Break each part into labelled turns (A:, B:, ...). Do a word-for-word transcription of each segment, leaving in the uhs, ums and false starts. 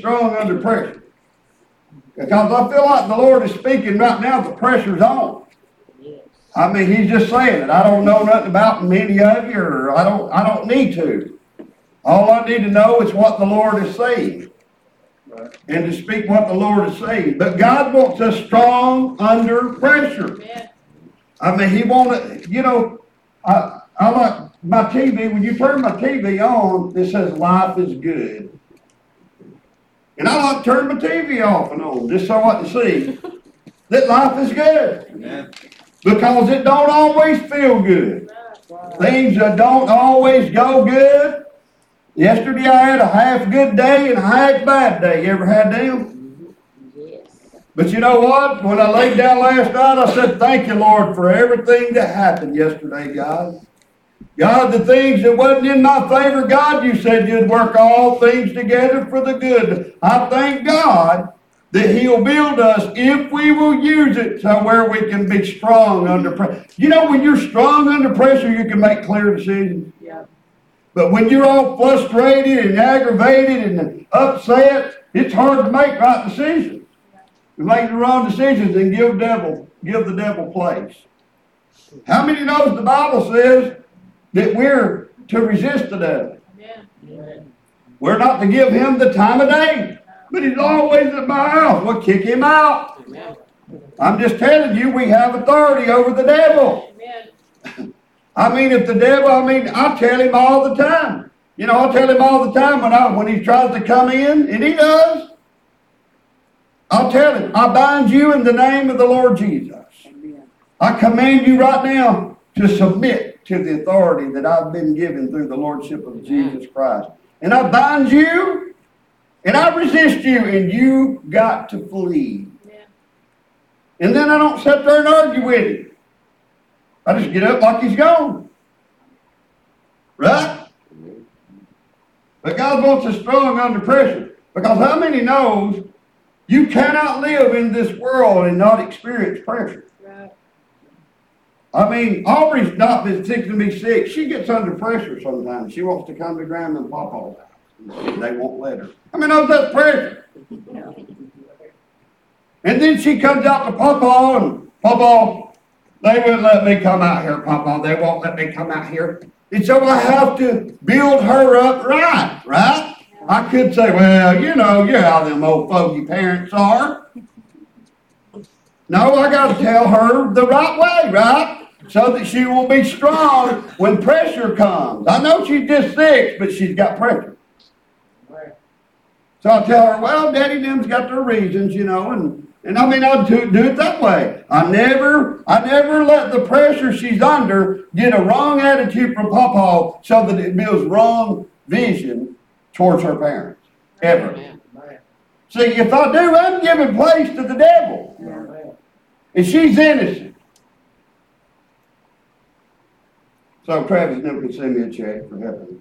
A: strong under pressure? Because I feel like the Lord is speaking right now, the pressure's on. I mean, he's just saying it. I don't know nothing about many of you, or I don't, I don't need to. All I need to know is what the Lord is saying. Right. And to speak what the Lord is saying. But God wants us strong under pressure. Yeah. I mean, he wants, you know, I, I like my T V. When you turn my T V on, it says life is good. And I like to turn my T V off and on, just so I can see that life is good. Amen. Because it don't always feel good. Things that don't always go good. Yesterday I had a half good day and a half bad day. You ever had them? Yes. But you know what? When I laid down last night, I said, thank you, Lord, for everything that happened yesterday, God. God, the things that wasn't in my favor, God, you said you'd work all things together for the good. I thank God that he'll build us if we will use it to where we can be strong under pressure. You know, when you're strong under pressure, you can make clear decisions. Yeah. But when you're all frustrated and aggravated and upset, it's hard to make right decisions. To make the wrong decisions and give devil, give the devil place. How many knows the Bible says that we're to resist the devil? Yeah. We're not to give him the time of day. But he's always at my house. We'll kick him out. Amen. I'm just telling you, we have authority over the devil. Amen. I mean, if the devil, I mean, I tell him all the time. You know, I tell him all the time when I when he tries to come in, and he does. I'll tell him, I bind you in the name of the Lord Jesus. Amen. I command you right now to submit to the authority that I've been given through the Lordship of Jesus Christ. And I bind you. And I resist you, and you got to flee. Yeah. And then I don't sit there and argue with him. I just get up like he's gone. Right? But God wants us strong under pressure. Because how many knows you cannot live in this world and not experience pressure? Right. I mean, Aubrey's not been sick to be sick. She gets under pressure sometimes. She wants to come to Grandma and Papa's house. They won't let her. I mean, that's pressure. And then she comes out to Papa, and Papa, they won't let me come out here, Papa. They won't let me come out here. And so I have to build her up right, right? I could say, well, you know, you're how them old fogey parents are. No, I got to tell her the right way, right? So that she will be strong when pressure comes. I know she's just six, but she's got pressure. So I tell her, well, Daddy them's got their reasons, you know, and, and I mean, I'll do, do it that way. I never, I never let the pressure she's under get a wrong attitude from Papa so that it builds wrong vision towards her parents. Ever. Amen. See, if I do, I'm giving place to the devil. Amen. And she's innocent. So Travis never could send me a check for helping.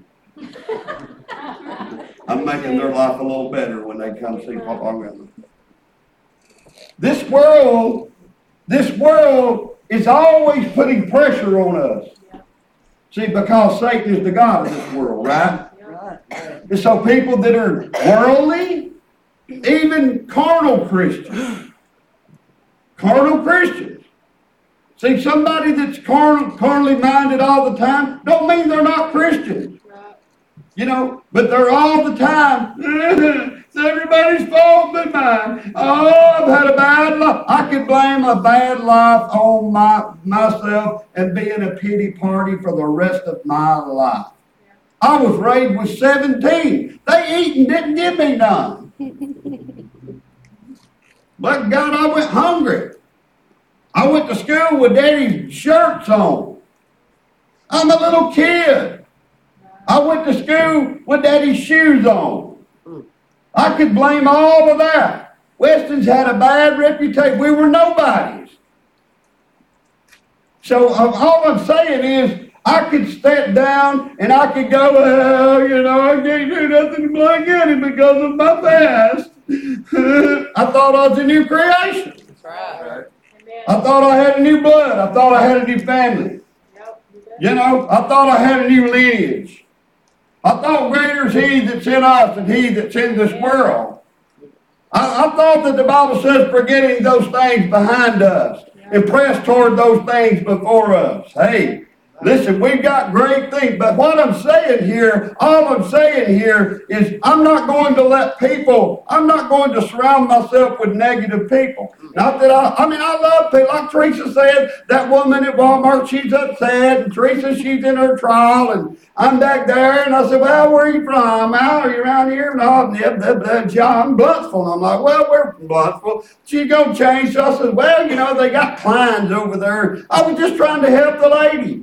A: I'm making their life a little better when they come see Papa and Grandma. This world, this world is always putting pressure on us. See, because Satan is the god of this world, right? And so people that are worldly, even carnal Christians, carnal Christians. See, somebody that's carnal, carnally minded all the time don't mean they're not Christians. You know, but they're all the time, it's everybody's fault but mine. Oh, I've had a bad life. I could blame a bad life on my myself and be in a pity party for the rest of my life. Yeah. I was raised with seventeen. They eat and didn't give me none. But God, I went hungry. I went to school with Daddy's shirts on. I'm a little kid. I went to school with Daddy's shoes on. I could blame all of that. Weston's had a bad reputation. We were nobodies. So uh, all I'm saying is I could step down and I could go, well, you know, I can't do nothing to blame it because of my past. I thought I was a new creation. That's right. I thought I had a new blood. I thought I had a new family. You know, I thought I had a new lineage. I thought greater is he that's in us than he that's in this world. I, I thought that the Bible says forgetting those things behind us and press toward those things before us. Hey, listen, we've got great things, but what I'm saying here, all I'm saying here is I'm not going to let people, I'm not going to surround myself with negative people. Not that I, I mean, I love people. Like Teresa said, that woman at Walmart, she's upset, and Teresa, she's in her trial, and I'm back there, and I said, well, where are you from? Al, are you around here? No, yeah, I'm Blunsville. And I'm like, well, we're from Blunsville. She's going to change. So I said, well, you know, they got Kleins over there. I was just trying to help the lady.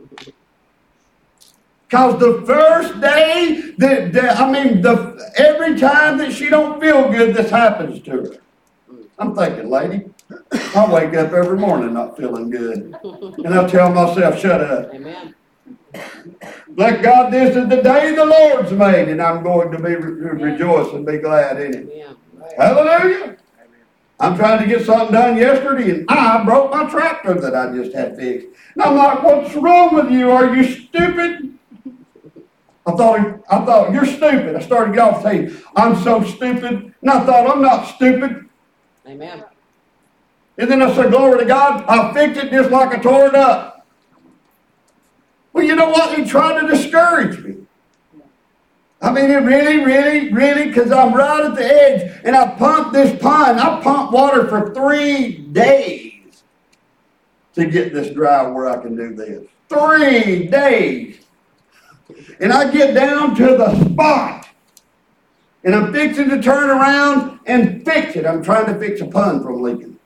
A: Because the first day, that, that I mean, the every time that she don't feel good, this happens to her. I'm thinking, lady, I wake up every morning not feeling good. And I tell myself, shut up.
B: Amen.
A: Let God, this is the day the Lord's made, and I'm going to be re- rejoice and be glad in it.
B: Amen.
A: Hallelujah. I'm trying to get something done yesterday, and I broke my tractor that I just had fixed. And I'm like, what's wrong with you? Are you stupid? I thought, I thought, you're stupid. I started to get off saying, I'm so stupid. And I thought, I'm not stupid.
B: Amen.
A: And then I said, glory to God, I fixed it just like I tore it up. Well, you know what? He tried to discourage me. I mean, it really, really, really, because I'm right at the edge, and I pumped this pond. I pumped water for three days to get this dry where I can do this. Three days. And I get down to the spot, and I'm fixing to turn around and fix it. I'm trying to fix a pond from leaking.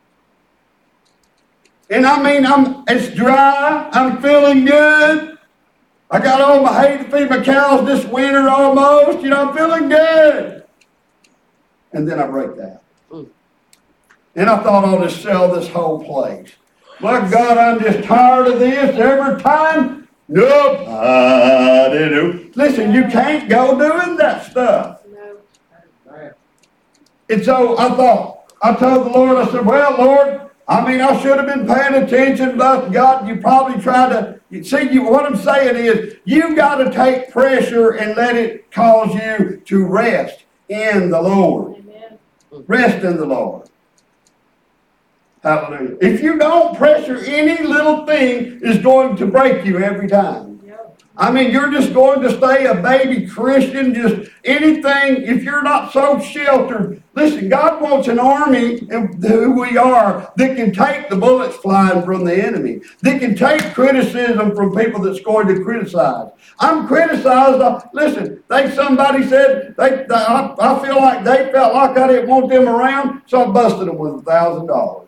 A: And I mean, I'm it's dry. I'm feeling good. I got all my hay to feed my cows this winter almost. You know, I'm feeling good. And then I break that. And I thought I'll just sell this whole place. My God, I'm just tired of this every time. Nope, I didn't. Listen, you can't go doing that stuff. No. And so I thought, I told the Lord, I said, well, Lord, I mean, I should have been paying attention, but God, you probably tried to, you see, you, what I'm saying is, you've got to take pressure and let it cause you to rest in the Lord. Amen. Rest in the Lord. Hallelujah. If you don't pressure, any little thing is going to break you every time. Yep. I mean, you're just going to stay a baby Christian, just anything, if you're not so sheltered. Listen, God wants an army, and who we are, that can take the bullets flying from the enemy, that can take criticism from people that's going to criticize. I'm criticized. Uh, listen, they somebody said, they, they I, I feel like they felt like I didn't want them around, so I busted them with a thousand dollars.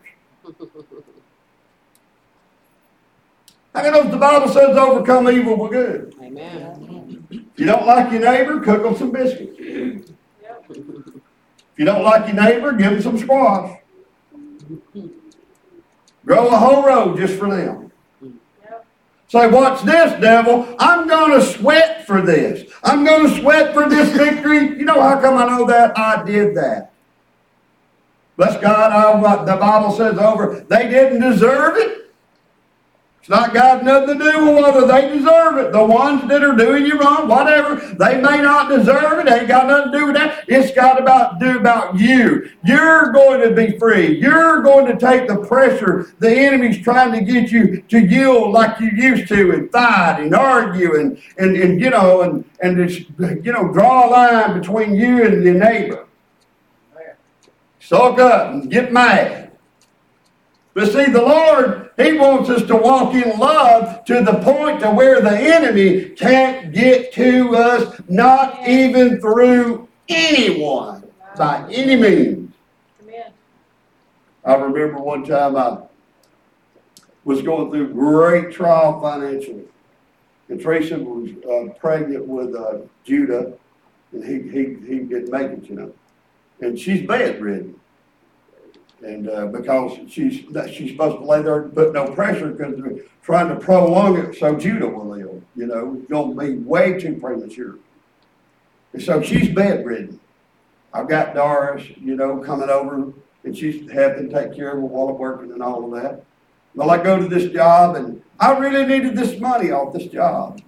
A: How many knows the Bible says overcome evil with good?
B: Amen.
A: If you don't like your neighbor, cook them some biscuits. Yep. If you don't like your neighbor, give them some squash. Grow a whole row just for them. Yep. Say, watch this, devil. I'm going to sweat for this. I'm going to sweat for this victory. You know how come I know that? I did that. Bless God, I, the Bible says over, they didn't deserve it. It's not got nothing to do with whether they deserve it. The ones that are doing you wrong, whatever, they may not deserve it. It ain't got nothing to do with that. It's got about to do about you. You're going to be free. You're going to take the pressure the enemy's trying to get you to yield like you used to, and fight and argue and, and, and you know, and, and just, you know, draw a line between you and your neighbor. Sulk up and get mad. But see, the Lord, He wants us to walk in love to the point to where the enemy can't get to us, not even through anyone, by any means. Amen. I remember one time I was going through great trial financially. And Teresa was uh, pregnant with uh, Judah, and he, he, he didn't make it, you know. And she's bedridden. And uh, because she's she's supposed to lay there and put no pressure because they're trying to prolong it so Judah will live. You know, it's going to be way too premature. And so she's bedridden. I've got Doris, you know, coming over, and she's helping take care of her while I'm working and all of that. Well, I go to this job, and I really needed this money off this job.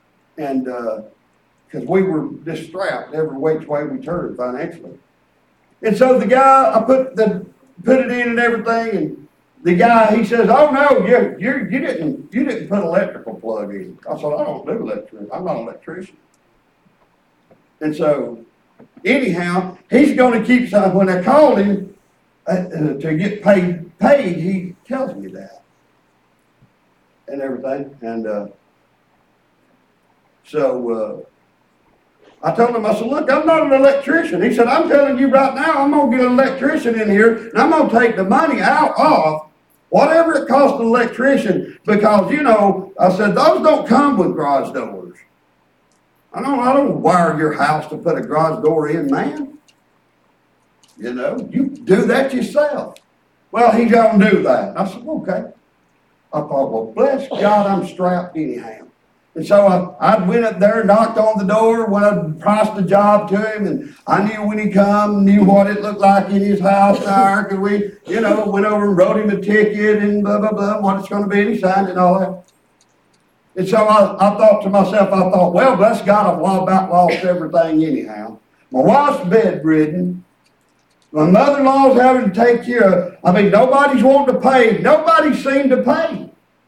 A: And because uh, we were just strapped every which way we turned financially. And so the guy, I put the put it in and everything, and the guy, he says, "Oh no, you you you didn't you didn't put an electrical plug in." I said, "I don't do electric. I'm not an electrician." And so, anyhow, he's going to keep some. When I called him uh, uh, to get paid, paid, he tells me that and everything, and uh, so. Uh, I told him, I said, "Look, I'm not an electrician." He said, "I'm telling you right now, I'm going to get an electrician in here, and I'm going to take the money out of whatever it costs an electrician, because, you know," I said, "those don't come with garage doors. I don't, I don't wire your house to put a garage door in, man. You know, you do that yourself." "Well, he's going to do that." I said, "Okay." I thought, well, bless God, I'm strapped anyhow. And so I, I went up there, knocked on the door, when I priced the job to him, and I knew when he come, knew what it looked like in his house there, because we, you know, went over and wrote him a ticket and blah, blah, blah, what it's going to be, and he signed it and all that. And so I, I thought to myself, I thought, well, bless God, I've about lost everything anyhow. My wife's bedridden. My mother-in-law's having to take care of, I mean, nobody's wanting to pay. Nobody seemed to pay.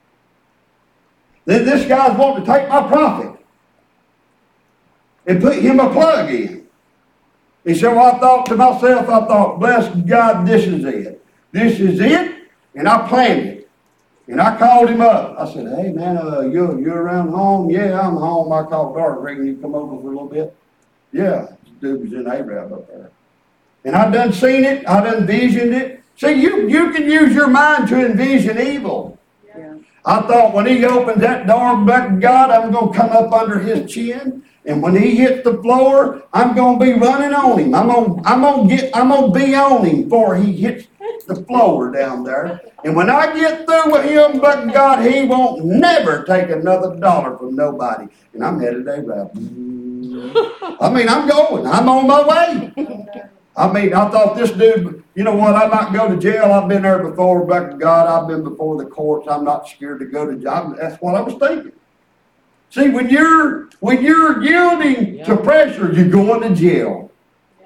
A: Then this guy's wanting to take my profit and put him a plug in. And so I thought to myself, I thought, bless God, this is it. This is it, and I planned it. And I called him up. I said, "Hey, man, uh, you, you around home?" "Yeah, I'm home." I called Dark. "Reckon you come over for a little bit?" "Yeah." This dude was in Arab up there. And I done seen it. I done visioned it. See, you, you can use your mind to envision evil. I thought when he opens that door, back God, I'm going to come up under his chin, and when he hits the floor, I'm going to be running on him. I'm going, I'm going to get, I'm going to be on him before he hits the floor down there. And when I get through with him, back God, he won't never take another dollar from nobody. And I'm headed there. I mean, I'm going. I'm on my way. I mean, I thought this dude, you know what, I might go to jail. I've been there before, back to God. I've been before the courts. I'm not scared to go to jail. That's what I was thinking. See, when you're when you're yielding yeah. to pressure, you're going to jail. Yeah.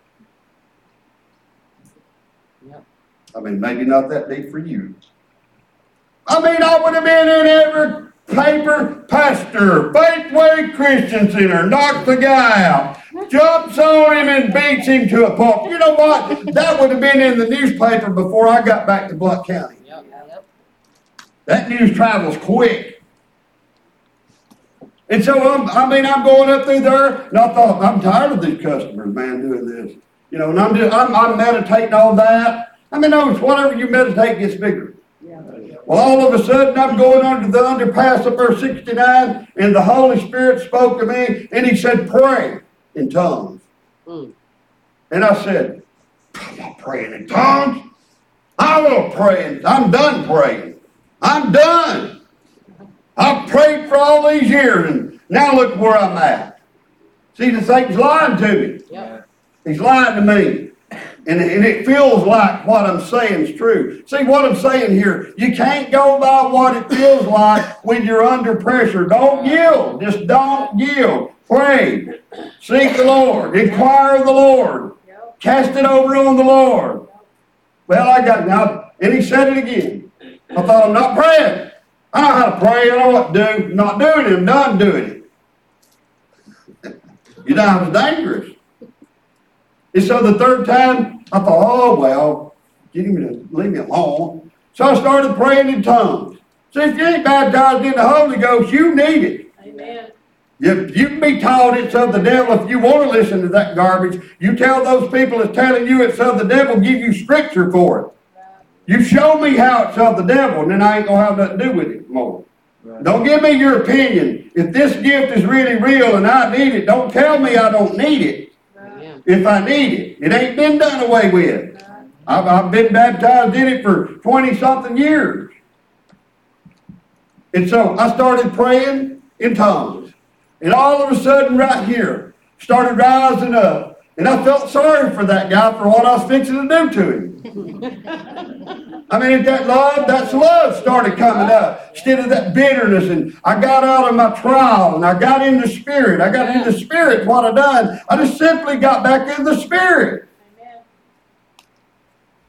A: Yeah. I mean, maybe not that deep for you. I mean, I would have been in every paper, pastor, Faithway Christian Center, knocked the guy out. Jumps on him and beats him to a pulp. You know what? That would have been in the newspaper before I got back to Blount County. Yep, yep. That news travels quick. And so, I'm, I mean, I'm going up through there, and I thought, I'm tired of these customers, man, doing this. You know, and I'm just, I'm, I'm meditating on that. I mean, notice, whatever you meditate gets bigger. Yeah. Well, all of a sudden, I'm going under the underpass of verse sixty-nine, and the Holy Spirit spoke to me, and he said, "Pray in tongues." Mm. And I said, "I'm not praying in tongues. I will pray. I'm done praying. I'm done. I've prayed for all these years, and now look where I'm at." See, the Satan's lying to me. Yep. He's lying to me. And, and it feels like what I'm saying is true. See, what I'm saying here, you can't go by what it feels like when you're under pressure. Don't yield. Just don't yield. Pray. Seek the Lord. Inquire of the Lord. Cast it over on the Lord. Well, I got now, and he said it again. I thought, I'm not praying. I know how to pray. I know what to do. I'm not doing it. I'm done doing it. You know, it was dangerous. And so the third time, I thought, oh, well, get him to leave me alone. So I started praying in tongues. See, if you ain't baptized in the Holy Ghost, you need it. Amen. You, you can be taught it's of the devil if you want to listen to that garbage. You tell those people that's telling you it's of the devil, give you scripture for it. You show me how it's of the devil, and then I ain't going to have nothing to do with it more. Right. Don't give me your opinion. If this gift is really real and I need it, don't tell me I don't need it. Right. If I need it. It ain't been done away with. Right. I've, I've been baptized in it for twenty-something years. And so I started praying in tongues. And all of a sudden right here, started rising up. And I felt sorry for that guy for what I was fixing to do to him. I mean, that love, that's love started coming up. Instead of that bitterness. And I got out of my trial and I got in the spirit. I got in the spirit. What I done, I just simply got back in the spirit.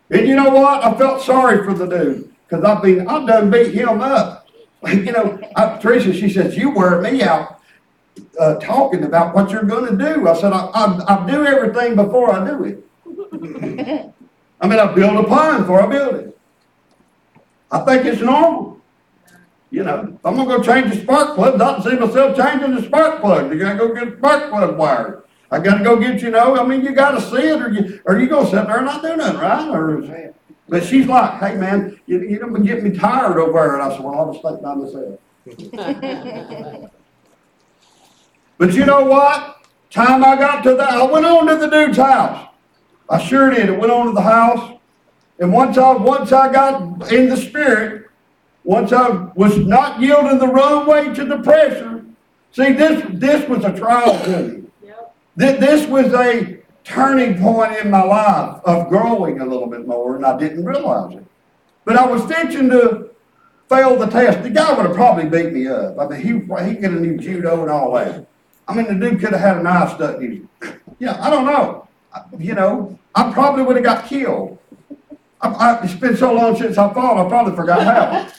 A: And you know what? I felt sorry for the dude because I've been, I've done beat him up. You know, I, Teresa, she says, you wear me out uh, talking about what you're going to do. I said, I, I, I do everything before I do it. I mean, I build a plan before I build it. I think it's normal. You know, if I'm going to go change the spark plug, I don't see myself changing the spark plug. You got to go get the spark plug wired. I got to go get, you know, I mean, you got to see it, or you, or you going to sit there and not do nothing, right? Or, but she's like, hey, man, you, you don't get me tired over there. And I said, well, I'll just think by myself. But you know what? Time I got to that, I went on to the dude's house. I sure did. I went on to the house. And once I, once I got in the spirit, once I was not yielding the wrong way to the pressure, see, this, this was a trial to me. Yep. This was a turning point in my life of growing a little bit more, and I didn't realize it. But I was fixing to fail the test. The guy would have probably beat me up. I mean, he, he could have knew judo and all that. I mean, the dude could have had a knife stuck in his... Yeah, I don't know. You know, I probably would have got killed. I, I, it's been so long since I fought, I probably forgot how.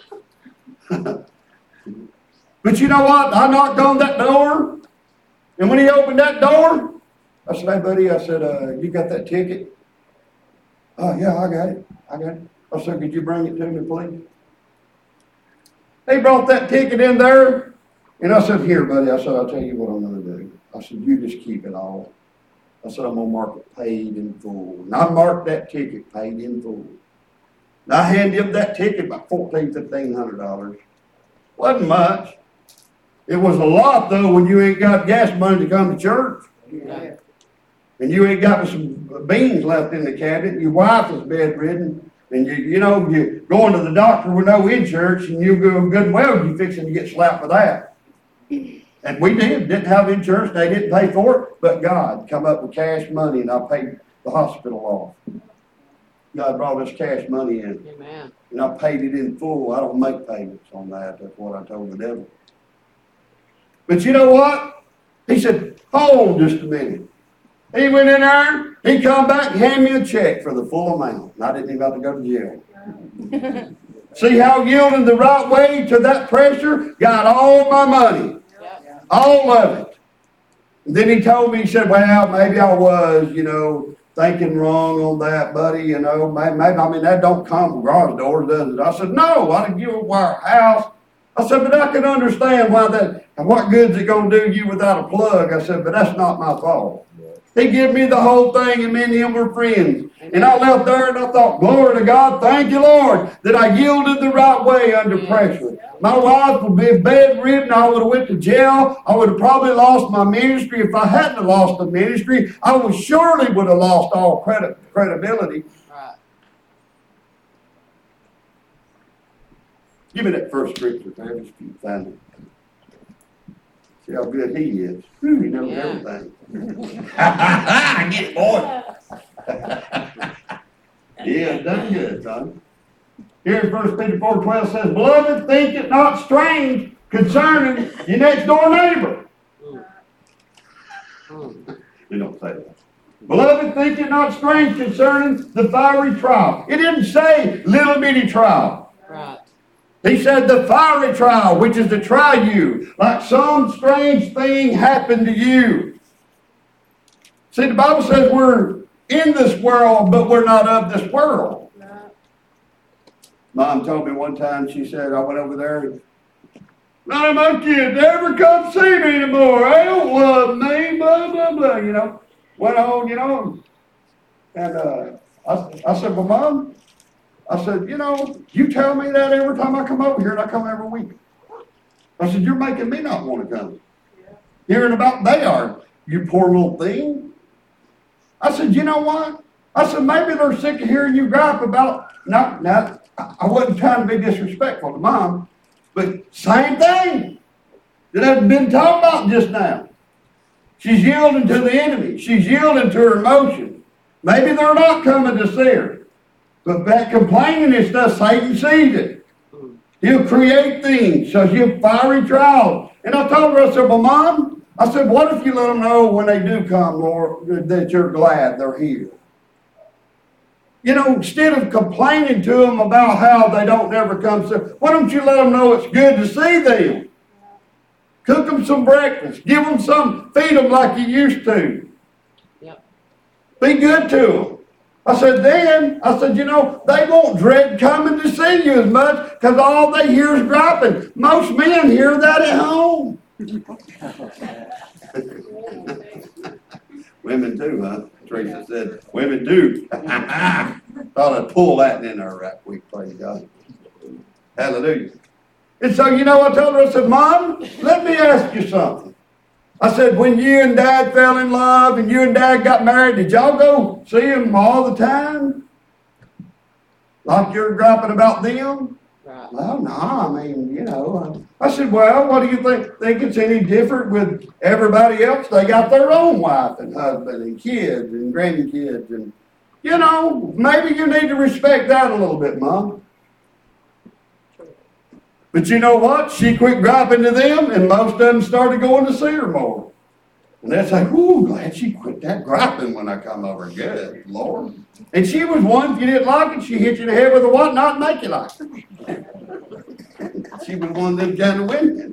A: But you know what? I knocked on that door, and when he opened that door, I said, hey, buddy, I said, uh, you got that ticket? Oh, yeah, I got it. I got it. I said, could you bring it to me, please? They brought that ticket in there, and I said, here, buddy. I said, I'll tell you what I'm going to do. I said, you just keep it all. I said, I'm going to mark it paid in full. And I marked that ticket paid in full. And I handed him that ticket about fourteen hundred dollars, fifteen hundred dollars. Wasn't much. It was a lot, though, when you ain't got gas money to come to church. Yeah. And you ain't got some beans left in the cabinet. Your wife is bedridden. And, you you know, you're going to the doctor with no insurance, and you go good and well, you're fixing to get slapped for that. And we did. Didn't have insurance. They didn't pay for it. But God come up with cash money, and I paid the hospital off. God brought us cash money in.
B: Amen.
A: And I paid it in full. I don't make payments on that. That's what I told the devil. But you know what? He said, hold just a minute. He went in there. He come back and handed me a check for the full amount. And I didn't even have to go to jail. See how yielding the right way to that pressure got all my money. Yep. All of it. And then he told me, he said, well, maybe I was, you know, thinking wrong on that, buddy. You know, maybe, maybe I mean, that don't come from garage doors, does it? I said, no, I didn't give it our house. I said, but I can understand why that, and what good's it going to do you without a plug? I said, but that's not my fault. He gave me the whole thing, and me and him were friends. And I left there, and I thought, glory to God, thank you, Lord, that I yielded the right way under pressure. My wife would be bedridden. I would have went to jail. I would have probably lost my ministry. If I hadn't lost the ministry, I would surely would have lost all credit, credibility. Right. Give me that first scripture, Travis, if you can find it. See how good he is. He knows yeah. everything. I get it, boy. Yeah, done good, son. Here in First Peter four twelve says, beloved, think it not strange concerning your next door neighbor. You don't say that. Beloved, think it not strange concerning the fiery trial. It didn't say little bitty trial. Right. He said the fiery trial, which is to try you, like some strange thing happened to you. See, the Bible says we're in this world, but we're not of this world. No. Mom told me one time, she said, I went over there, and none of my kids ever come see me anymore. They don't love me, blah, blah, blah, you know. Went on, you know, and uh, I, I said, well, Mom, I said, you know, you tell me that every time I come over here, and I come every week. I said, you're making me not want to come. Yeah. Hearing about they are, you poor little thing. I said, you know what? I said, maybe they're sick of hearing you gripe about, not, not, I wasn't trying to be disrespectful to Mom, but same thing that had been talked about just now. She's yielding to the enemy. She's yielding to her emotions. Maybe they're not coming to see her. But that complaining and stuff, Satan sees it. He'll create things. So he'll fiery trials. And I told her, I said, well, Mom, I said, what if you let them know when they do come, Lord, that you're glad they're here? You know, instead of complaining to them about how they don't ever come, so why don't you let them know it's good to see them? Cook them some breakfast. Give them some, feed them like you used to.
B: Yep.
A: Be good to them. I said, then, I said, you know, they won't dread coming to see you as much because all they hear is griping. Most men hear that at home. Women too, huh? Teresa said, women do. Thought I'd pull that in there right quick, praise God. Hallelujah. And so, you know, I told her, I said, Mom, let me ask you something. I said, when you and Dad fell in love and you and Dad got married, did y'all go see him all the time? Like you're griping about them?
B: Right.
A: Well, no, I mean, you know. I said, well, what do you think, think it's any different with everybody else? They got their own wife and husband and kids and grandkids. And, you know, maybe you need to respect that a little bit, Mom. But you know what? She quit griping to them, and most of them started going to see her more. And they'd say, ooh, glad she quit that griping when I come over. Good, Lord. And she was one, if you didn't like it, she hit you in the head with a what not make you like it. She was one of them kind of women.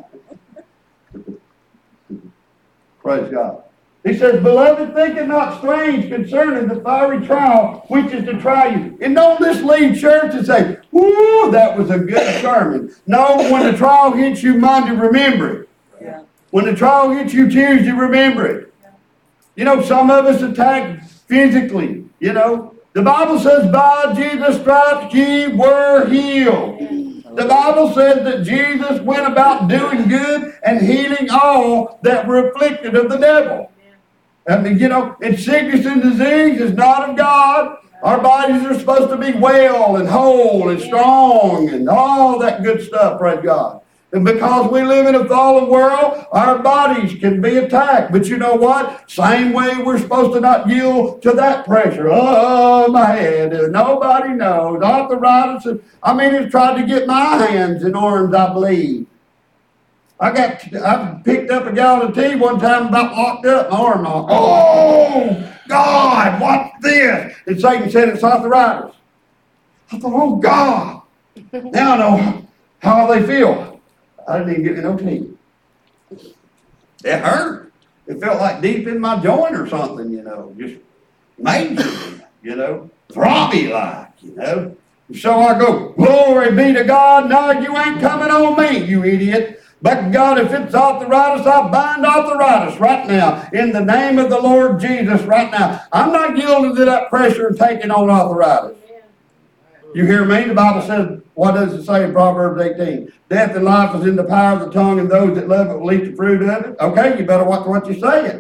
A: Praise God. He says, beloved, think it not strange concerning the fiery trial which is to try you. And don't just leave church and say, whoo, that was a good sermon. No, when the trial hits you Monday, remember it. Yeah. When the trial hits you Tuesday, remember it. Yeah. You know, some of us attacked physically, you know. The Bible says, by Jesus' stripes ye were healed. The Bible says that Jesus went about doing good and healing all that were afflicted of the devil. I mean, you know, and sickness and disease is not of God. Our bodies are supposed to be well and whole and strong and all that good stuff, praise God. And because we live in a fallen world, our bodies can be attacked. But you know what? Same way we're supposed to not yield to that pressure. Oh, my head. Nobody knows. Arthritis. I mean, it's tried to get my hands in arms, I believe. I got, I picked up a gallon of tea one time, about locked up my arm. Oh, God, what's this? And Satan said it's arthritis. I thought, oh, God. Now I know how they feel. I didn't even get me no tea. It hurt. It felt like deep in my joint or something, you know, just majorly, you know, throbby like, you know. So I go, glory be to God. No, you ain't coming on me, you idiot. But God, if it's arthritis, I bind arthritis right now. In the name of the Lord Jesus right now. I'm not yielding to that pressure and taking on arthritis. You hear me? The Bible says, what does it say in Proverbs eighteen? Death and life is in the power of the tongue, and those that love it will eat the fruit of it. Okay, you better watch what you're saying.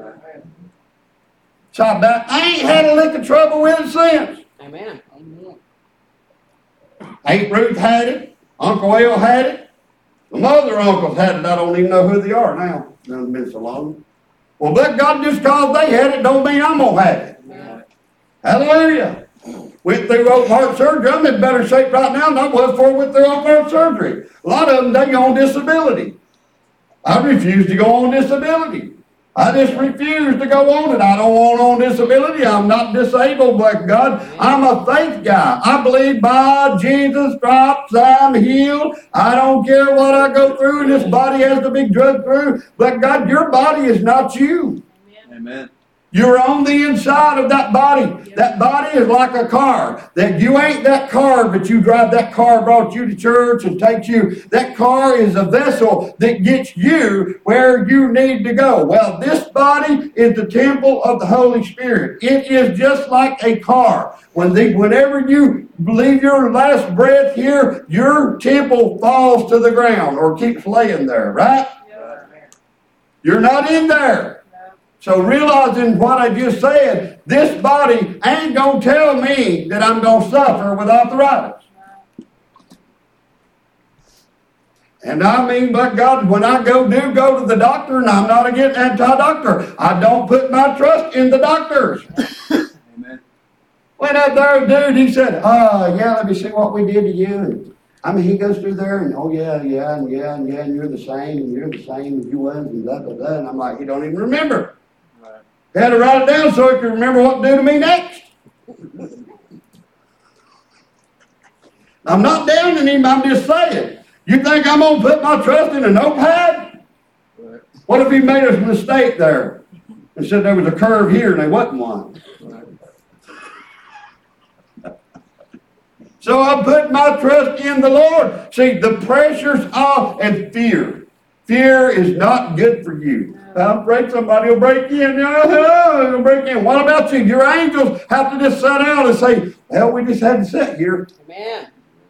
A: So I ain't had a lick of trouble with it since.
B: Amen. Amen.
A: Aunt Ruth had it. Uncle Will had it. The mother uncles had it. I don't even know who they are now. It's been so long. Well, but God, just because they had it don't mean I'm going to have it. Yeah. Hallelujah. Went through open heart surgery. I'm in better shape right now than I was before I went through open heart surgery. A lot of them, they go on disability. I refuse to go on disability. I just refuse to go on it. I don't want on disability. I'm not disabled, but God, I'm a faith guy. I believe by Jesus' stripes I'm healed. I don't care what I go through, and this body has to be drugged through. But God, your body is not you.
C: Amen.
A: You're on the inside of that body. That body is like a car. That you ain't that car, but you drive that car, brought you to church and takes you. That car is a vessel that gets you where you need to go. Well, this body is the temple of the Holy Spirit. It is just like a car. When the, whenever you leave your last breath here, your temple falls to the ground or keeps laying there, right? You're not in there. So realizing what I just said, this body ain't going to tell me that I'm going to suffer with arthritis. And I mean, but God, when I go do go to the doctor, and I'm not against anti-doctor, I don't put my trust in the doctors.
C: Amen.
A: Went up there, dude, he said, oh, yeah, let me see what we did to you. And, I mean, he goes through there, and oh, yeah, yeah, and yeah, and yeah, and you're the same, and you're the same as you was, and blah, blah, blah. And I'm like, he don't even remember. Had to write it down so he could remember what to do to me next. I'm not downing him, I'm just saying. You think I'm going to put my trust in a notepad?
C: Right.
A: What if he made a mistake there and said there was a curve here and there wasn't one? So I put my trust in the Lord. See, the pressures of and fear. Fear is not good for you. I'm afraid somebody will break in. They'll break in. What about you? Your angels have to just sit down and say, well, we just had to sit here.
B: Amen.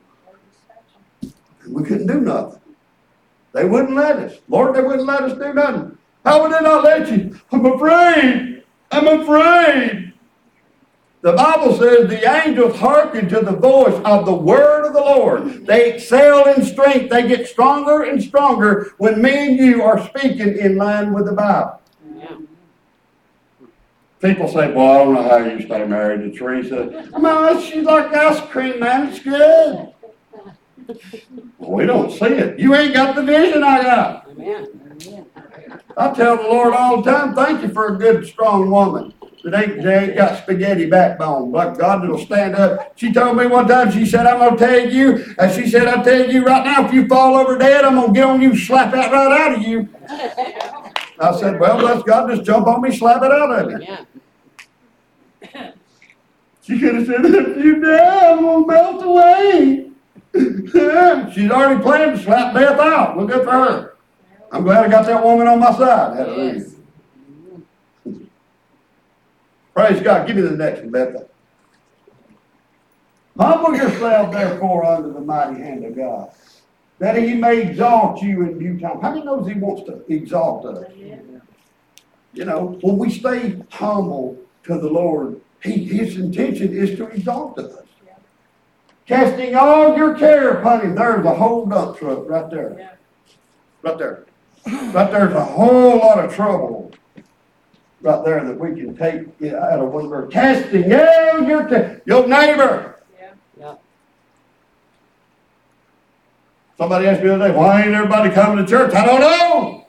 A: We couldn't do nothing. They wouldn't let us. Lord, they wouldn't let us do nothing. How would they not let you? I'm afraid. I'm afraid. The Bible says the angels hearken to the voice of the word of the Lord. They excel in strength. They get stronger and stronger when me and you are speaking in line with the Bible.
B: Yeah.
A: People say, well, I don't know how you stay married to Teresa. No, she's like ice cream, man. It's good. Well, we don't see it. You ain't got the vision I got.
B: Amen.
A: I tell the Lord all the time, thank you for a good, strong woman that ain't, they ain't got spaghetti backbone. But God that'll stand up. She told me one time, she said, I'm going to tell you, and she said, I'll tell you right now, if you fall over dead, I'm going to get on you, slap that right out of you. I said, well, bless God, just jump on me, slap it out of you.
B: Yeah.
A: She could have said, if you die, I'm going to melt away. She's already planned to slap death out. Well, good for her. I'm glad I got that woman on my side. Hallelujah.
B: Yes.
A: Praise God. Give me the next one, Bethel. Humble yourself, therefore, under the mighty hand of God, that he may exalt you in due time. How many knows he wants to exalt us? You know, when we stay humble to the Lord, he, his intention is to exalt us. Casting all your care upon him. There's a whole dump truck right there. Right there. Right there's a whole lot of trouble right there that we can take out of one of our casting all your care. Your neighbor.
B: Yeah. Yeah.
A: Somebody asked me the other day, why ain't everybody coming to church? I don't know.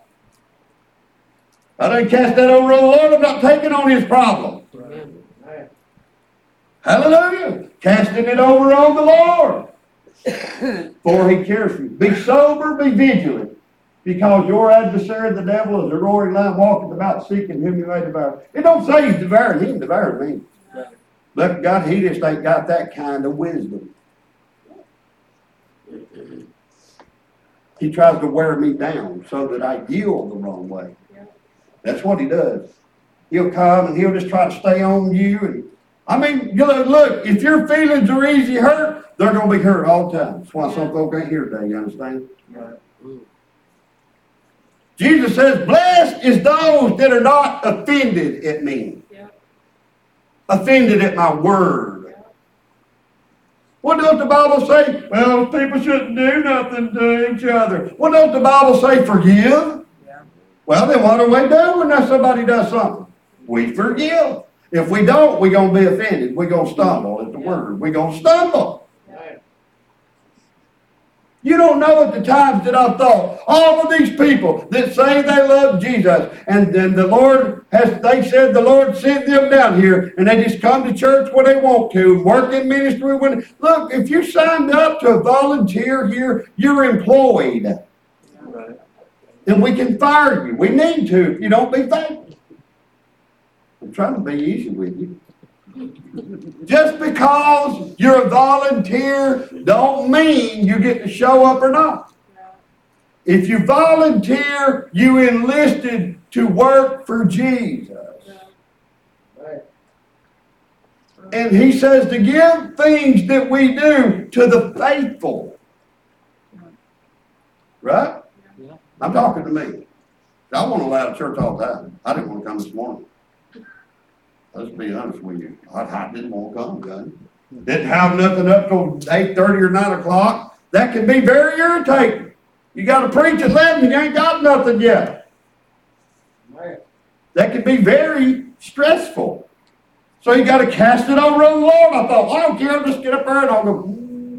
A: I didn't cast that over on the Lord. I'm not taking on his problem.
B: Amen.
A: Hallelujah. Casting it over on the Lord. For he cares for you. Be sober, be vigilant. Because your adversary, the devil, is a roaring lion, walketh about seeking whom you may devour. It don't say he's devouring. He ain't devouring me. Look, God, he just ain't got that kind of wisdom. He tries to wear me down so that I yield the wrong way. That's what he does. He'll come and he'll just try to stay on you. And I mean, you know, look, if your feelings are easy hurt, they're going to be hurt all the time. That's why some folk ain't here today, you understand? Right. Jesus says, blessed is those that are not offended at me. Yeah. Offended at my word. Yeah. What does the Bible say? Well, people shouldn't do nothing to each other. What does the Bible say? Forgive? Yeah. Well, then what do we do when somebody does something? We forgive. If we don't, we're going to be offended. We're going to stumble at the yeah. word. We're going to stumble. You don't know at the times that I've thought, all of these people that say they love Jesus, and then the Lord has, they said the Lord sent them down here, and they just come to church when they want to, work in ministry when, look, if you signed up to volunteer here, you're employed. Right. And we can fire you. We need to if you don't be faithful. I'm trying to be easy with you. Just because you're a volunteer don't mean you get to show up or not. If you volunteer, you enlisted to work for Jesus. And he says to give things that we do to the faithful. Right? I'm talking to me. I want to allow church all the time. I didn't want to come this morning. Let's be honest with you. I, I didn't want to come, gun. Didn't have nothing up till eight thirty or nine o'clock. That can be very irritating. You got to preach at eleven and you ain't got nothing yet. Man. That can be very stressful. So you got to cast it over on the Lord. I thought, I don't care. I'll just get up there and I'll go,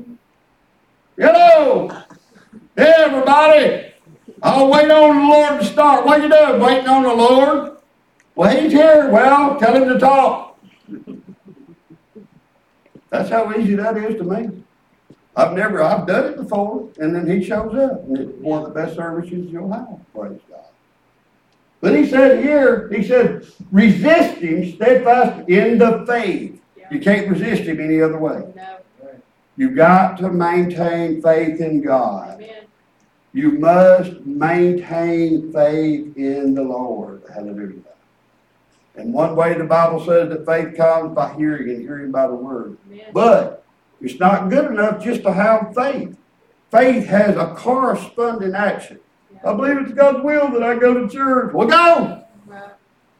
A: hello. Hey, everybody. I'll wait on the Lord to start. What are you doing? Waiting on the Lord? Well, he's here. Well, tell him to talk. That's how easy that is to me. I've never, I've done it before, and then he shows up. And it's one of the best services you'll have, praise God. But he said here, he said, resist him steadfast in the faith. You can't resist him any other way.
B: No.
A: You've got to maintain faith in God.
B: Amen.
A: You must maintain faith in the Lord. Hallelujah. And one way the Bible says that faith comes by hearing and hearing by the word.
B: Amen.
A: But it's not good enough just to have faith. Faith has a corresponding action. I believe it's God's will that I go to church. Well, go.
B: Right.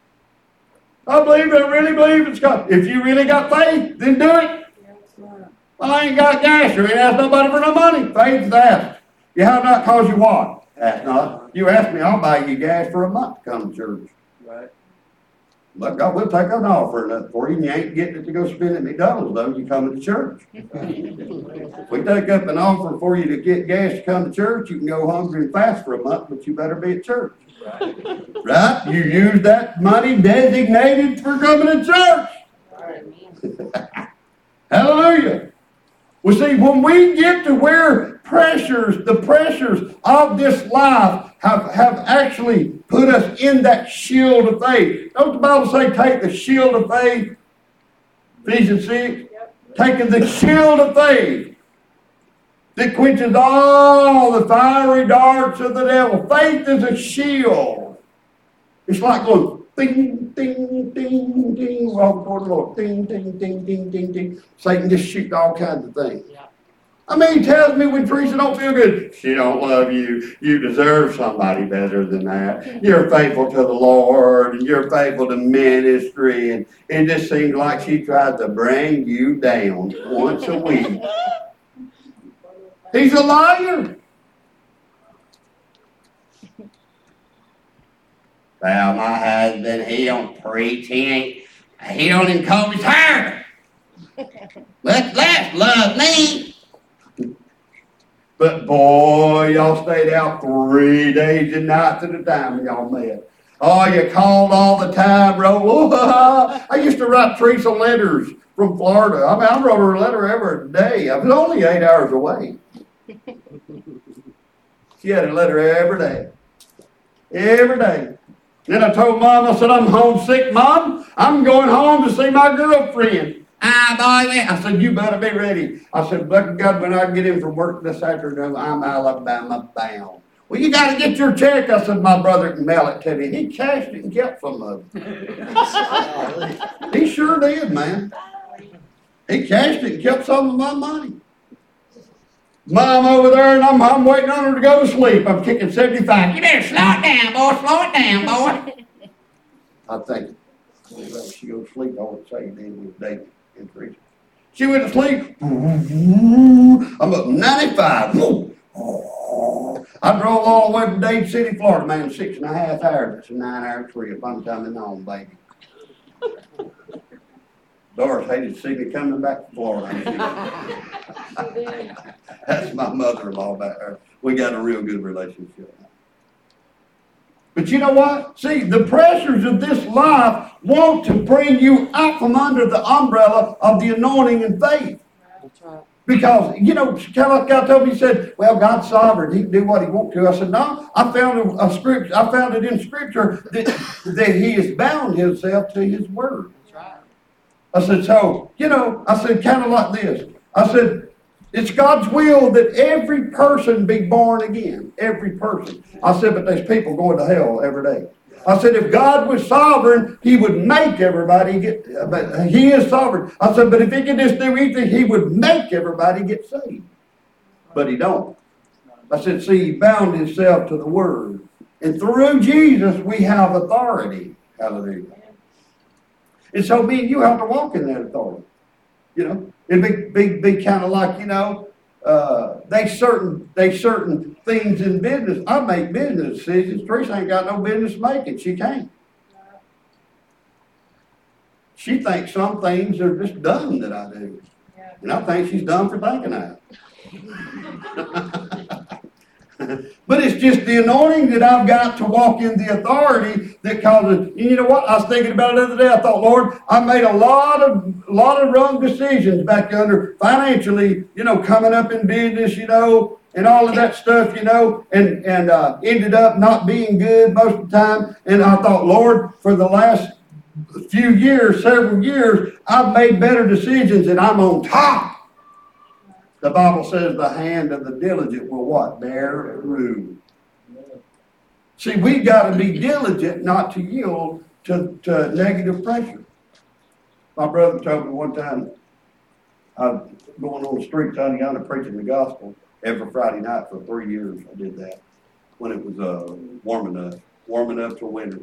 A: I believe, I really believe it's God. If you really got faith, then do it.
B: Yeah, that's right.
A: Well, I ain't got gas. You ain't asked nobody for no money. Faith's asked. You have not cause you want. Ask not. You ask me, I'll buy you gas for a month to come to church.
C: Right.
A: But God will take an offer for you, and you ain't getting it to go spend at McDonald's, though. You come to church. If we take up an offer for you to get gas to come to church, you can go hungry and fast for a month, but you better be at church.
C: Right.
A: Right? You use that money designated for coming to church.
B: Amen.
A: Hallelujah. Well, see, when we get to where pressures, the pressures of this life have, have actually put us in that shield of faith. Don't the Bible say take the shield of faith? Ephesians six.
B: Yep.
A: Taking the shield of faith that quenches all the fiery darts of the devil. Faith is a shield. It's like going ding, ding, ding, ding, walking toward the Lord. Ding, ding, ding, ding, ding, ding. Satan just shoots all kinds of things.
B: Yeah.
A: I mean, he tells me when Teresa don't feel good, she don't love you. You deserve somebody better than that. You're faithful to the Lord, and you're faithful to ministry, and it just seems like she tried to bring you down once a week. He's a liar. Well, my husband, he don't preach. He ain't, he don't even comb his hair. Let that love me. But boy, y'all stayed out three days and nights at a time when y'all met. Oh, you called all the time, bro. I used to write Teresa letters from Florida. I mean, I wrote her a letter every day. I was only eight hours away. She had a letter every day. Every day. Then I told Mom, I said, I'm homesick, Mom. I'm going home to see my girlfriend. Ah, boy, I said, you better be ready. I said, lucky God, when I get in from work this afternoon, I'm Alabama bound. Well, you got to get your check. I said, my brother can mail it to me. He cashed it and kept some of it. He sure did, man. He cashed it and kept some of my money. Mom over there, and I'm, I'm waiting on her to go to sleep. I'm kicking seventy-five. You better slow it down, boy. Slow it down, boy. I think, well, she goes to sleep, I would say, then with David and Teresa. She went to sleep. I'm up ninety-five. I drove all the way from Dade City, Florida, man, six and a half hours. That's a nine-hour trip. I'm coming home, baby. Doris hated to see me coming back to Florida. That's my mother-in-law back there. We got a real good relationship. But you know what? See, the pressures of this life want to bring you out from under the umbrella of the anointing and faith.
B: That's right.
A: Because, you know, kind of like God told me, he said, well, God's sovereign. He can do what he wants to. I said, no, I found a, a script. I found it in Scripture that, that he has bound himself to his word.
B: That's right.
A: I said, so, you know, I said, kind of like this. I said, it's God's will that every person be born again. Every person. I said, but there's people going to hell every day. I said, if God was sovereign, he would make everybody get, but he is sovereign. I said, but if he could just do anything, he would make everybody get saved. But he don't. I said, see, he bound himself to the word. And through Jesus, we have authority. Hallelujah. And so me and you have to walk in that authority. You know, it'd be, be, be kind of like, you know, uh, they certain they certain things in business. I make business decisions. Teresa ain't got no business making. She can't. She thinks some things are just dumb that I do. And I think she's dumb for thinking that. But it's just the anointing that I've got to walk in the authority that causes. And you know what? I was thinking about it the other day. I thought, Lord, I made a lot of lot of wrong decisions back under financially, you know, coming up in business, you know, and all of that stuff, you know, and, and uh, ended up not being good most of the time. And I thought, Lord, for the last few years, several years, I've made better decisions and I'm on top. The Bible says the hand of the diligent will what? Bear fruit. See, we've got to be diligent not to yield to, to negative pressure. My brother told me one time, I was going on the streets out of yonder preaching the gospel every Friday night for three years. I did that when it was uh, warm enough, warm enough till winter.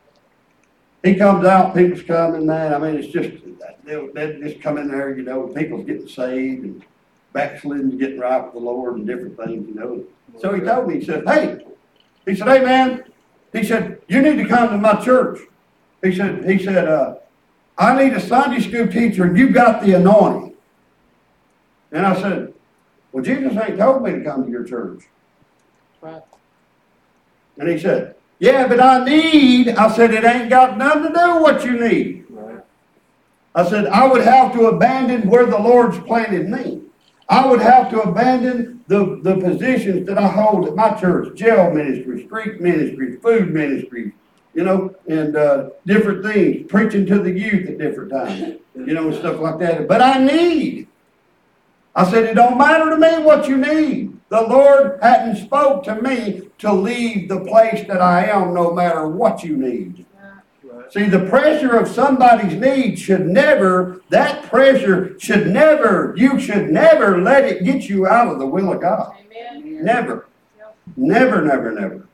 A: He comes out, people's coming, man. I mean, it's just, they, they just come in there, you know, people's getting saved and backsliding, getting right with the Lord and different things, you know. So he told me, he said, hey, he said, hey, man, he said, you need to come to my church. He said, he said, uh, I need a Sunday school teacher and you got the anointing. And I said, well, Jesus ain't told me to come to your church.
B: Right.
A: And he said, yeah, but I need, I said, it ain't got nothing to do with what you need.
C: Right.
A: I said, I would have to abandon where the Lord's planted me. I would have to abandon the, the positions that I hold at my church, jail ministry, street ministry, food ministry, you know, and uh, different things, preaching to the youth at different times, you know, and stuff like that. But I need. I said, it don't matter to me what you need. The Lord hadn't spoke to me to leave the place that I am no matter what you need. See, the pressure of somebody's need should never, that pressure should never, you should never let it get you out of the will of God.
B: Amen.
A: Never. Never, never, never.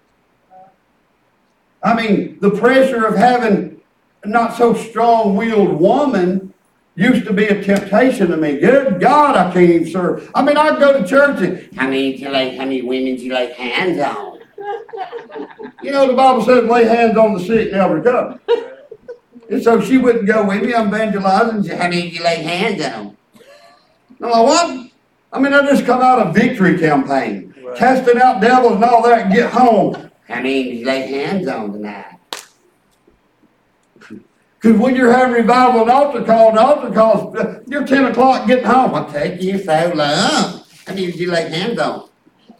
A: I mean, the pressure of having a not so strong-willed woman used to be a temptation to me. Good God, I can't even serve. I mean, I'd go to church and, how many do you lay, how many women do you lay hands on? You know, the Bible says lay hands on the sick and they'll recover. And so she wouldn't go with me. I'm evangelizing. She, how many did you lay hands on? I'm like, what? I mean, I just come out of victory campaign. Right. Casting out devils and all that and get home. How many did you lay hands on tonight? Because when you're having revival and altar call, and altar calls, you're ten o'clock getting home. I'll take you so long. How many did you lay hands on?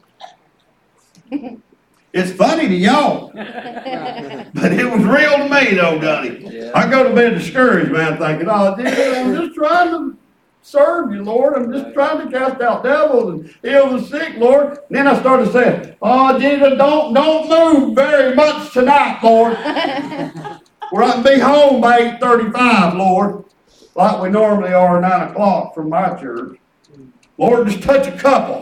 A: It's funny to y'all, but it was real to me, though, Gunny. Yeah. I go to bed discouraged, man, thinking, oh, dude, I'm just trying to serve you, Lord. I'm just trying to cast out devils and heal the sick, Lord. And then I started saying, oh, Jesus, don't, don't move very much tonight, Lord. We're not be home by eight thirty-five, Lord, like we normally are nine o'clock from my church. Lord, just touch a couple.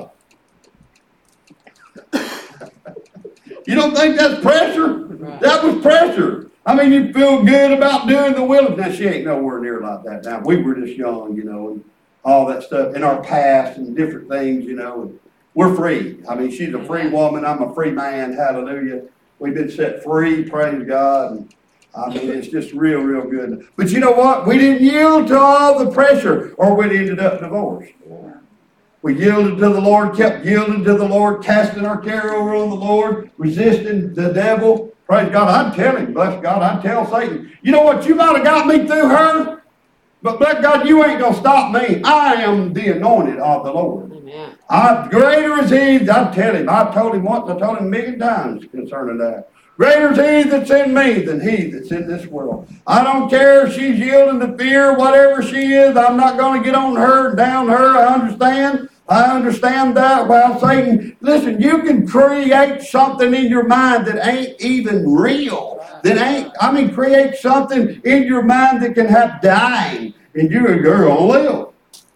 A: You don't think that's pressure? Right. That was pressure. I mean, you feel good about doing the will of. Now, she ain't nowhere near like that now. We were just young, you know, and all that stuff in our past and different things, you know. And we're free. I mean, she's a free woman. I'm a free man. Hallelujah. We've been set free. Praise God. And I mean, it's just real, real good. But you know what? We didn't yield to all the pressure or we'd ended up divorced. We yielded to the Lord, kept yielding to the Lord, casting our care over on the Lord, resisting the devil. Praise God. I'd tell him, bless God, I'd tell Satan, you know what, you might have got me through her, but bless God, you ain't going to stop me. I am the anointed of the Lord. Amen. I, greater is he, I'd tell him. I told him once, I told him a million times concerning that. Greater is he that's in me than he that's in this world. I don't care if she's yielding to fear, whatever she is, I'm not going to get on her, down her, I understand. I understand that. Well, Satan, listen, you can create something in your mind that ain't even real. That ain't, I mean, create something in your mind that can have dying. And you're a girl live.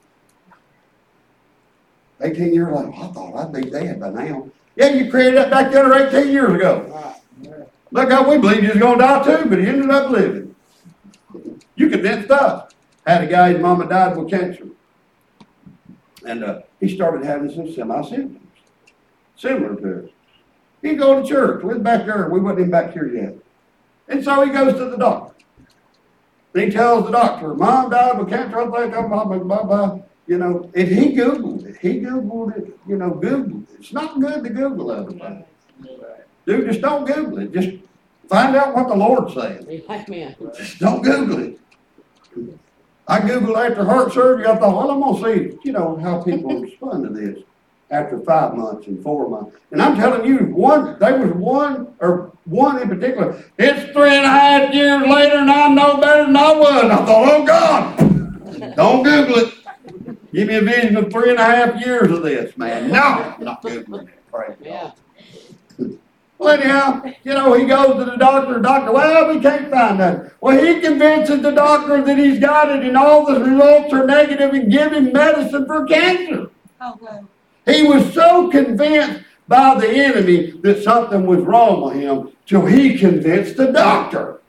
A: eighteen years old, I thought I'd be dead by now. Yeah, you created that back there eighteen years ago. Look how we believed you was going to die too, but he ended up living. You convinced us. Had a guy, his mama died with cancer. And uh, he started having some semi-symptoms, similar to it. He'd go to church. We was back there. We wasn't even back here yet. And so he goes to the doctor. And he tells the doctor, Mom died with cancer. I think I'm blah, blah, blah, blah. You know, and he Googled it. he Googled it, you know, Google. It's not good to Google everything. Dude, just don't Google it. Just find out what the Lord's saying.
B: Amen.
A: Just don't Google it. I Googled after heart surgery. I thought, well, I'm going to see, you know, how people respond to this after five months and four months. And I'm telling you, one, there was one, or one in particular, it's three and a half years later and I know better than I was. And I thought, oh, God, don't Google it. Give me a vision of three and a half years of this, man. No, I'm not Googling it. Praise
B: Yeah.
A: God. Well, anyhow, you know, he goes to the doctor. The doctor, well, we can't find nothing. Well, he convinces the doctor that he's got it and all the results are negative and give him medicine for cancer.
D: Okay.
A: He was so convinced by the enemy that something was wrong with him till he convinced the doctor.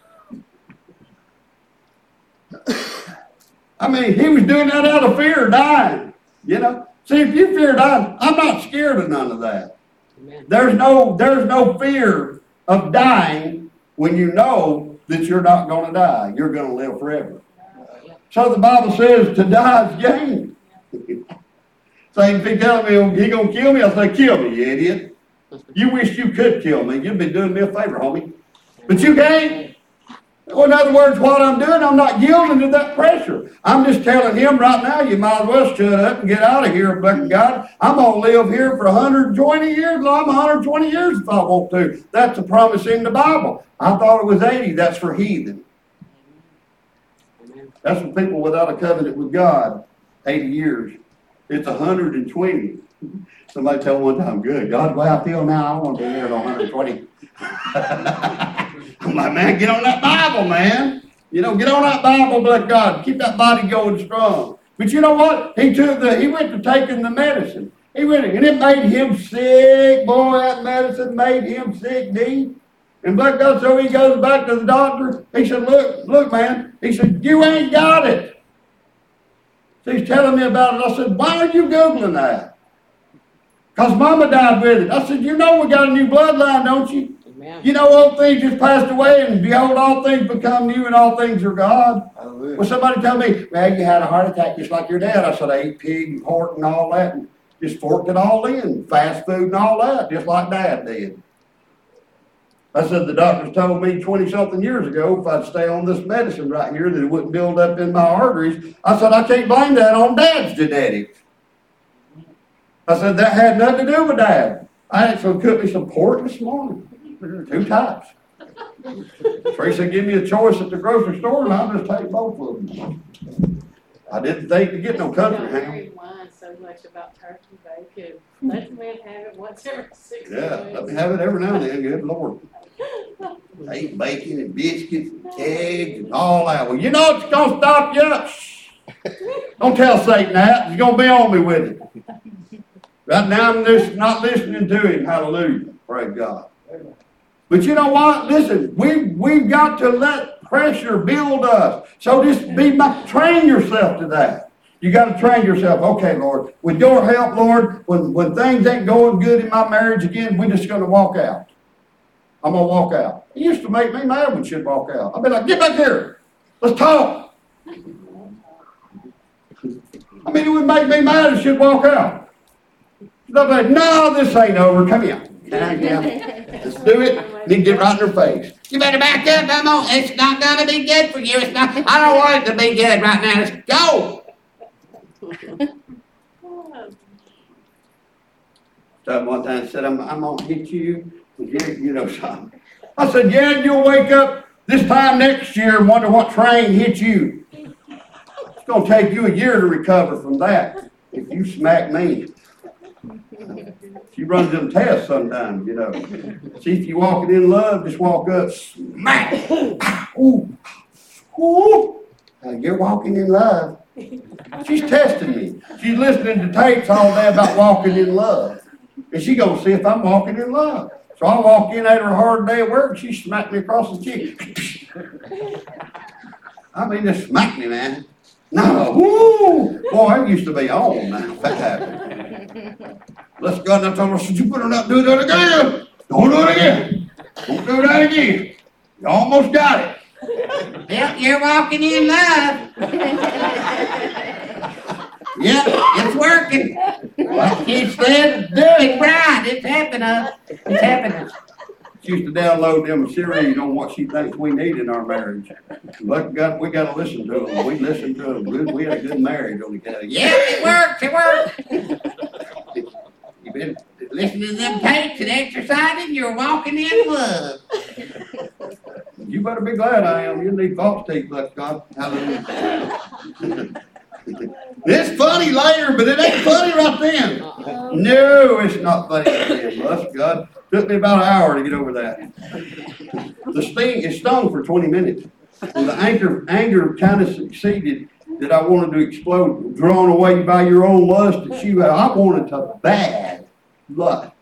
A: I mean, he was doing that out of fear of dying, you know. See, if you fear dying, I'm not scared of none of that.
B: Amen.
A: There's no, there's no fear of dying when you know that you're not going to die. You're going to live forever. So the Bible says to die is gain. Satan be telling me he going to kill me, I say, kill me, you idiot. You wish you could kill me. You'd be doing me a favor, homie. But you can't. Well, in other words, what I'm doing, I'm not yielding to that pressure. I'm just telling him right now, you might as well shut up and get out of here, but God, I'm going to live here for one hundred twenty years. Well, I'm one hundred twenty years if I want to. That's a promise in the Bible. I thought it was eighty. That's for heathen. That's for people without a covenant with God, eighty years. It's one hundred twenty. Somebody told me one time, good, God, the way I feel now, I want to be here at one hundred twenty. I'm like, man, get on that Bible, man. You know, get on that Bible, bless God. Keep that body going strong. But you know what? He took the, he went to taking the medicine. He went, and it made him sick. Boy, that medicine made him sick, D. And bless God, so he goes back to the doctor. He said, look, look, man. He said, you ain't got it. So he's telling me about it. I said, why are you Googling that? Because Mama died with it. I said, you know we got a new bloodline, don't you?
B: Amen.
A: You know old things just passed away, and behold, all things become new, and all things are God.
C: Hallelujah.
A: Well, somebody tell me, well, you had a heart attack just like your dad. I said, I ate pig and pork and all that, and just forked it all in, fast food and all that, just like Dad did. I said, the doctors told me twenty-something years ago if I'd stay on this medicine right here that it wouldn't build up in my arteries. I said, I can't blame that on Dad's genetics. I said, that had nothing to do with Dad. I actually cooked me some pork this morning. Two types. Teresa gave me a choice at the grocery store, and I'll just take both of them. I didn't think to get no country
B: Don't
A: ham.
B: worry wine so much about turkey bacon. Let the man have it once every six
A: Yeah,
B: weeks.
A: let me have it every now and then, good Lord. I eat bacon and biscuits and eggs and all that. Well, you know what's going to stop you up? Shh. Don't tell Satan that. He's going to be on me with it. Right now I'm just not listening to him. Hallelujah. Praise God. But you know what? Listen, we, we've got to let pressure build us. So just be train yourself to that. You got to train yourself. Okay, Lord, with your help, Lord, when, when things ain't going good in my marriage again, we're just going to walk out. I'm going to walk out. It used to make me mad when she'd walk out. I'd be like, get back here. Let's talk. I mean, it would make me mad if she'd walk out. She'd be like, no, this ain't over. Come here. Let's do it. Then get right in her face. You better back up. Come on. It's not going to be good for you. It's not. I don't want it to be good right now. Let's go. So one time I said, I'm, I'm going to hit you. You, you know something. I said, yeah, you'll wake up this time next year and wonder what train hit you. It's going to take you a year to recover from that if you smack me. She runs them tests sometimes, you know. See, if you're walking in love, just walk up, smack. Ooh. Ooh. Now, you're walking in love. She's testing me. She's listening to tapes all day about walking in love. And she's going to see if I'm walking in love. So I walk in after a hard day of work, she smacked me across the cheek. I mean, just smacked me, man. No, woo! Boy, I used to be on now. That happened. Let's go. And I told her, should you put her up, do that again? Don't do it again. Don't do that again. You almost got it. Yep, you're walking in love. Yep, it's working.
D: It's happening.
A: She used to download them series on what she thinks we need in our marriage. But we got, we got to listen to them. We listened to them. We, we had a good marriage on the county.
D: Yeah, it works, it works. You've been listening to them tapes and exercising, you're walking in love.
A: You better be glad I am. You need false teeth, bless God. Hallelujah. It's funny later, but it ain't funny right then. No, it's not funny right then. Bless God. Took me about an hour to get over that. The sting, it stung for twenty minutes. And the anger, anger kind of succeeded that I wanted to explode. Drawn away by your own lust that you had. I wanted to bad lust.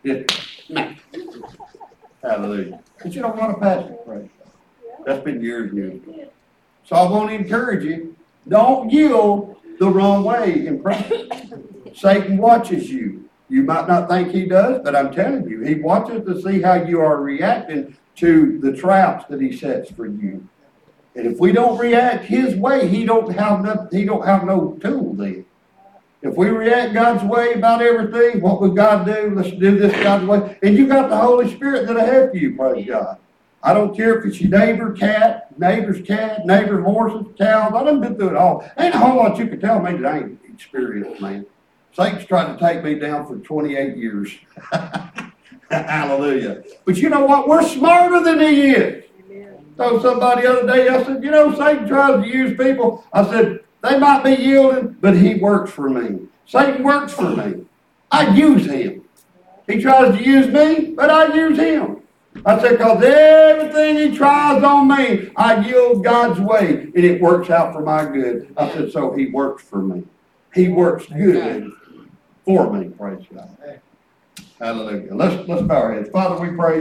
A: Hallelujah. But you don't want to pass it, praise God. That's been years and years. So I want to encourage you, don't yield the wrong way in prayer. Satan watches you. You might not think he does, but I'm telling you, he watches to see how you are reacting to the traps that he sets for you. And if we don't react his way, he don't have no, he don't have no tool then. If we react God's way about everything, what would God do? Let's do this God's way. And you got the Holy Spirit that'll help you, praise God. I don't care if it's your neighbor cat, neighbor's cat, neighbor's horses, cows. I done been through it all. Ain't a whole lot you can tell me that I ain't experienced, man. Satan's tried to take me down for twenty-eight years. Hallelujah. But you know what? We're smarter than he is. Amen. Told somebody the other day, I said, you know, Satan tries to use people. I said, they might be yielding, but he works for me. Satan works for me. I use him. He tries to use me, but I use him. I said, because everything he tries on me, I yield God's way, and it works out for my good. I said, so he works for me. He works good for me, praise God. Hallelujah. Let's, let's bow our heads. Father, we pray.